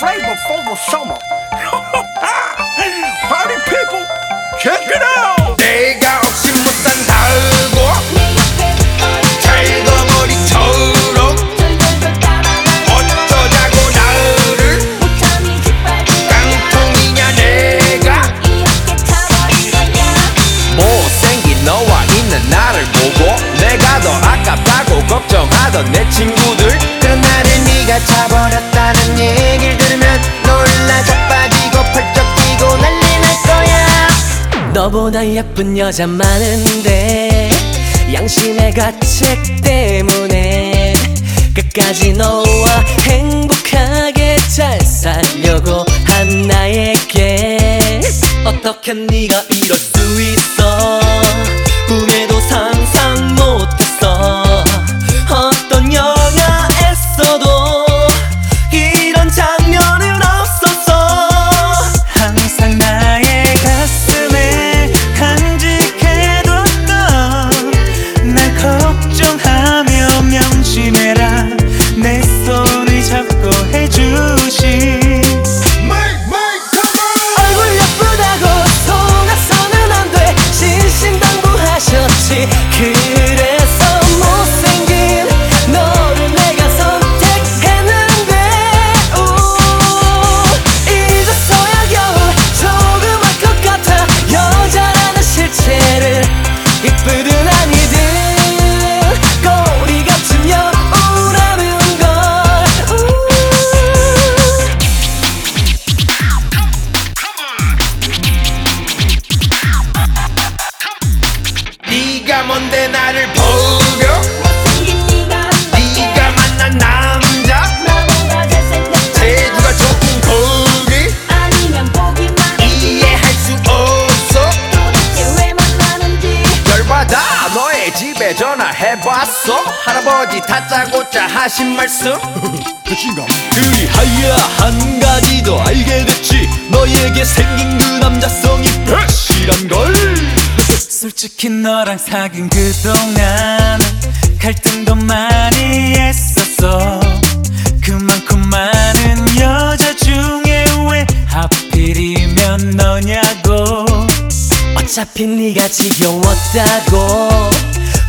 flavor for the summer. Party people, check it out. 내가 없이 못 산다고 잘거머리처럼 어쩌자고 나를 깡통이냐 내가 못생긴 너와 있는 나를 보고 내가 더 아깝다고 걱정하던 내 친구들 그런 나를 네가 차버렸다는 얘기를 들으면 놀라 자빠지고 펄쩍 뛰고 난리 날 거야. 너보다 예쁜 여자 많은데 양심의 가책 때문에 끝까지 너와 행복하게 잘 살려고 한 나에게 어떻게 네가 이럴 수 있어. 꿈에도 상상 못했어. 어떤 영화에서도 이런 장면은 없었어. 항상 나의 가슴에 간직해뒀던 날 걱정하며 명심해라. 내 손을 잡고 해주시. 얼굴 예쁘다고 속아서는 안 돼. 신신당부하셨지. 그래서 못생긴 너를 내가 선택했는데 이제서야 겨우 조금 알 것 같아. 여자라는 실체를 이쁘든 아니든 꼬리 같으면 우라는 걸. 네가 뭔데 나를 버려. 네가 만난 남자 재주가 좋은 거기 이해할 수 없어. 열받아. 너의 집에 전화해봤어. 할아버지 다짜고짜 하신 말씀. 그리 하야 한 가지 더 알게 됐지. 너에게 생긴 그 남자성이 배실한 걸. 솔직히 너랑 사귄 그동안 갈등도 많이 했었어. 그만큼 많은 여자 중에 왜 하필이면 너냐고. 어차피 네가 지겨웠다고